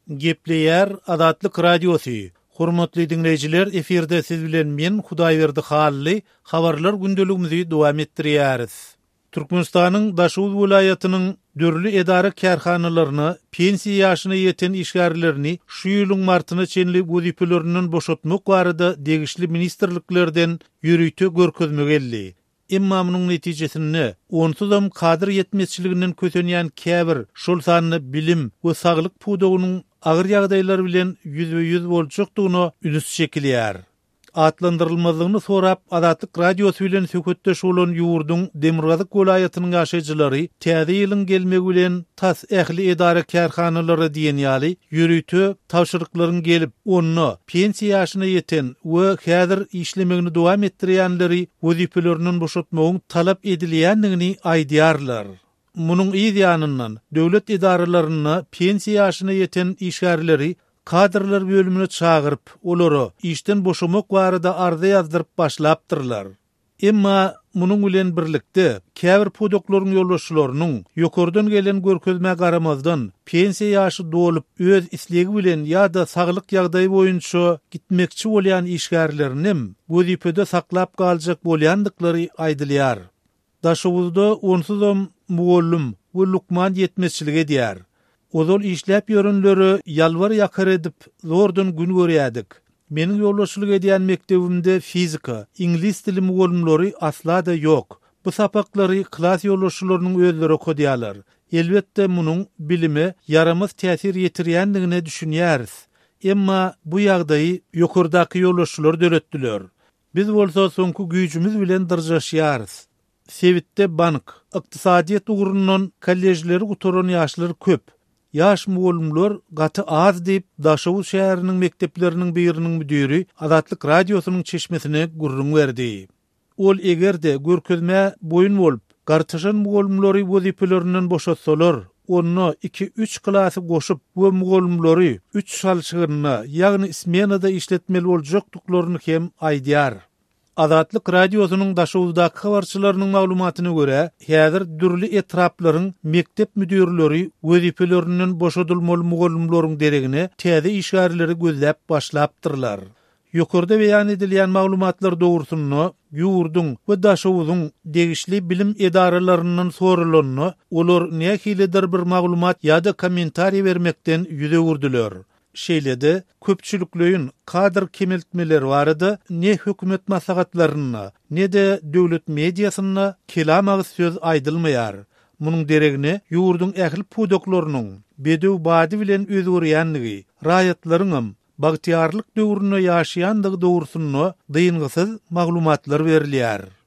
Gepleýär Adatlyk radiosu. Hormatly dinleýijiler, eferde siz bilen men Hudaýberdi Hally habarlar gündeligimizi dowam etdirýäris. Türkmenistanyň Daşow welaýatynyň dörli edara kärhanalaryny, pensiýa ýaşyna ýeten işgärlerini şu ýylyň martyna çenli wezipelerinden boşatmak barada degişli ministrliklerden ýürüýte görkezme geldi. Emma munyň netijesini onsuzam kadir yetmezçiliginden kösenýän käbir şol sanyny bilim we saglyk pudugynyň agyr ýagdaýlar bilen ýüzbe-ýüz boljakdygyny üns çekilýär. Atlandyrylmazyny sorap Adatlyk radiosu bilen söhbetdeş bolan ýurdun Demirgazyk welaýatynyň ýaşaýjylary täze ýylyň gelmegi bilen tas ähli edara kärhanalary diýen ýaly ýürüýte tawşyryklaryň gelip onu pensiýa ýaşyna ýeten we häzir işlemegini dowam etdirýänleri wezipeleriniň boşatmagyň talap edilýändigini aýdýarlar. Munyň ýa-da döwlet edaralaryny pensiýa ýaşyna ýeten işgärleri kadrlar bölümüne çağırıp, olary işten boşamak barada arza ýazdyryp başlapdyrlar. Emma munyň bilen birlikde käbir pudoklaryň ýolbaşçylarynyň ýokurdan gelen görkezme garamazdan pensiýa ýaşy dolup öz islegi bilen ýa-da saglyk ýagdaýy boýunça gitmekçi bolýan işgärleriniň wezipede saklap galjak bolýandyklary aýdylýar. Daşowuzda onsuzam mugallim we lukman ýetmezçilik edýär. Ozol işläp ýörenleri ýalvar ýakar edip zordan gün görýärdik. Meniň ýolbaşçylyk edýän mektebimde fizika, ingliz dili mugallimleri asla da ýok. Bu sapaklary klas ýolbaşçylarynyň özleri okudýarlar. Elbetde munyň bilime yaramaz täsir ýetirýändigine düşünýäris. Emma bu ýagdaýy ýokurdaky ýolbaşçylar döretdiler. Biz bolsa soňky güýjümiz bilen dyrjaşýarys. Sewitde bank, ykdysadyýet ugrundan kollejleri guturan ýaşlar köp. Yaş mugallimler gaty az diýip Daşow şäheriniň mektepleriniň biriniň müdiri Adatlyk radiosynyň çeşmesine gurrun berdi. Ol egerde görkezme boyun bolup, gartyşan mugallimleri wezipelerinden boşatsalar, onu 2-3 klasy goşup we mugallimleri 3 şalşygyna, ýagny smenada işletmeli boljakdyklaryny hem aýdýar. Adatlyk radiosynyň Daşowdaky habarçylarynyň maglumatyna görä, häzir dürli etraplaryň mektep müdirleri wezipeleriniň boşadylmaly mugallimleriň deregine täze işgärleri gözläp başlapdyrlar. Ýokurda beýan edilýän maglumatlar dogrusyny ýurdun we Daşowdyň degişli bilim edaralarynyň sorulanyny olar nähilidir bir maglumat ýa-da kommentariýa bermekden ýüze gurdular. Şeýlede köpçülikleýin kadr kemeltmeleri barada ne hökümet maslahatlaryna, ne de döwlet mediasyna kelamagy söz aýdylmaýar. Munyň deregine ýurdun ähli pudoklarynyň bedew bady bilen özgörýändigi, raýatlaryň bagtyarlyk döwrüne ýaşaýandygy dogrusyny dyýyngysyz maglumatlar berilýär.